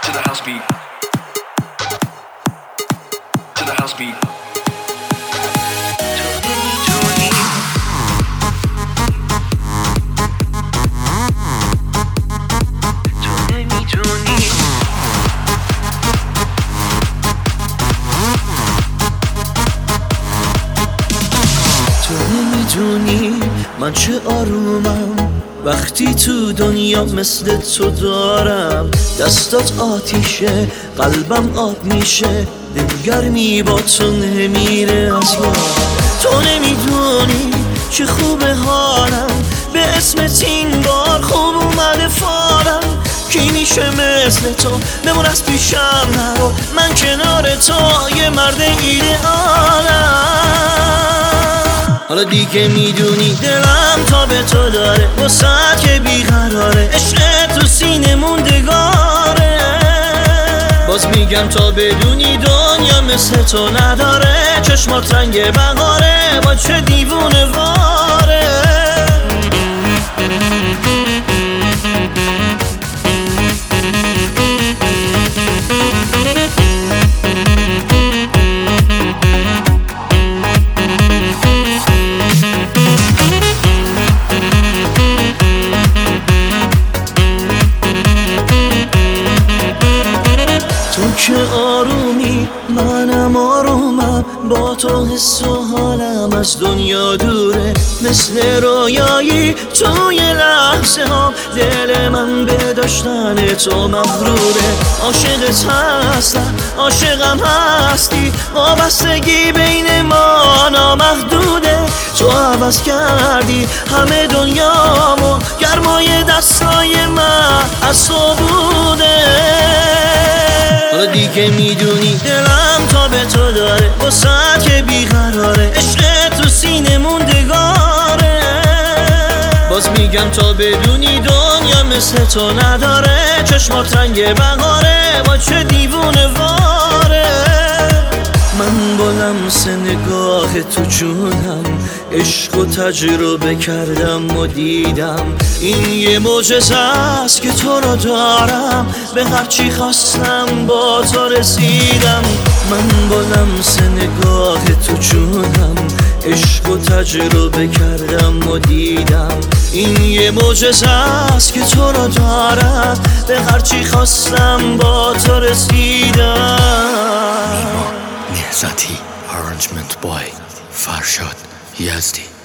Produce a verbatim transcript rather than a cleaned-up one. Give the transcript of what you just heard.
to the house beat, to the house beat. تو نمیدونی من چه آرومم وقتی تو دنیا مثل تو دارم. دستات آتیشه، قلبم آب میشه، دلگرمی با تو نمیره از یاد. تو نمیدونی چه خوبه حالم، به اسم این بار خوب اومده فارم. کی میشه مثل تو بمون از پیشم نرو، من کنار تو یه مرد ایدئالم. حالا دیگه میدونی دلم تا به تو داره، وسط که بیقراره، عشق تو سینه موندگاره. باز میگم تا بدونی دنیا مثل تو نداره، چشمات رنگ بهاره، با چه دیوونه واره. تو که آرومی منم آرومم، با تو حس و حالم از دنیا دوره. مثل رویایی توی لحظه ها دل من به داشتن تو مغروره. عاشقت هستم، عاشقم هستی، وابستگی بین ما نامحدوده. تو عوض کردی همه دنیامو، گرمای دستای من از تو بوده. حالا دیگه میدونی دلم تا به تو داره، وسط که بیقراره، عشق تو سینه موندگاره. باز میگم تا بدونی دنیا مثل تو نداره، چشمات رنگ بهاره، با چه دیوونه واره. من با لمس نگاه تو جونم، عشق و تجربه کردم و دیدم. این یه معجزه است که تو رو دارم، به هرچی خواستم با تو رسیدم. من با لمس نگاه تو جونم، عشق و تجربه کردم و دیدم. این یه معجزه است که تو رو دارم، به هرچی خواستم با تو رسیدم. نیما نهضتی، arrangement by فرشاد یزدی.